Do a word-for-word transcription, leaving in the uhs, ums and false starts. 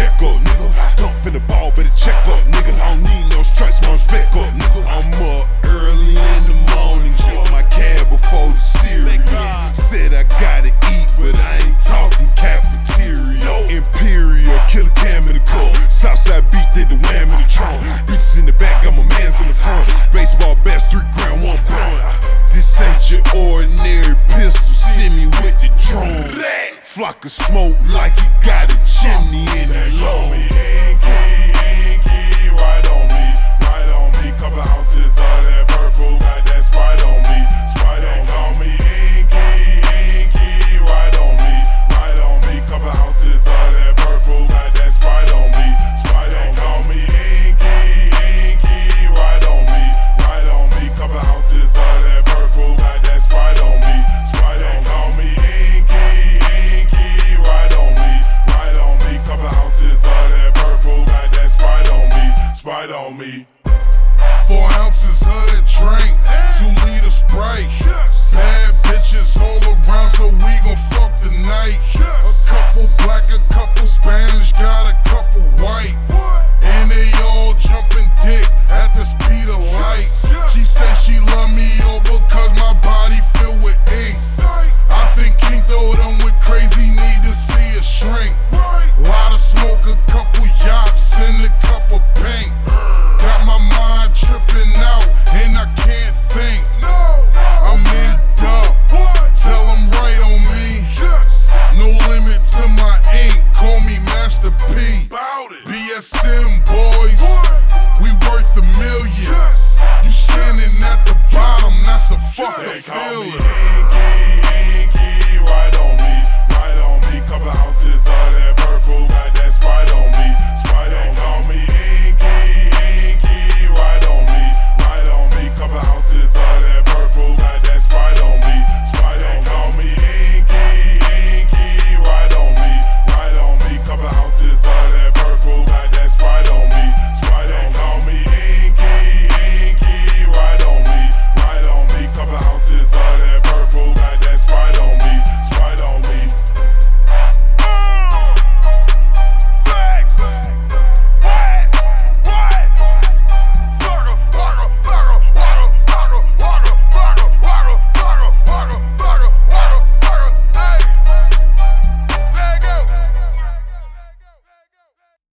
check up, nigga. Dump in the ball, better check up, nigga. I don't need no stripes, my respect up, nigga. I'm up early in the morning, get my cab before the cereal. Said I gotta eat, but I ain't talking cafeteria. Imperial, killer cam in the car. Southside beat, did the wham in the trunk. Bitches in the back, got my mans in the front. Baseball bats, three grand, one pound. This ain't your ordinary pistol, send me with the drone. Flock of smoke like it got a chimney in it. Call me Inky, Inky, right on me, right on me. Couple ounces of that purple, got that Sprite on me, Sprite on me. Call me Inky, Inky, right on me, right on me. Couple ounces of that purple, got that Sprite on me, Sprite on me. Call me Inky, Inky, right on me, right on me. Couple ounces of that purple, got that Sprite on me, Sprite on me. Call me Inky, Inky, right on me, right on me. Couple ounces of that purple, got that Sprite on me, Sprite on me. Four ounces of that drink, two liter Sprite. Bad bitches all around, so we gon' fuck the night. A couple black, a couple Spanish, got a couple white. And they all jumping dick at the speed of light. She said she love me over cause my body filled with ink. I think King throw them with crazy, need to see a shrink. Lot of smoke, a couple yops, and a couple pink. Got my mind tripping out, and I can't think. I'm in dub, tell them right on me. No limit to my ink, call me Master P. B S M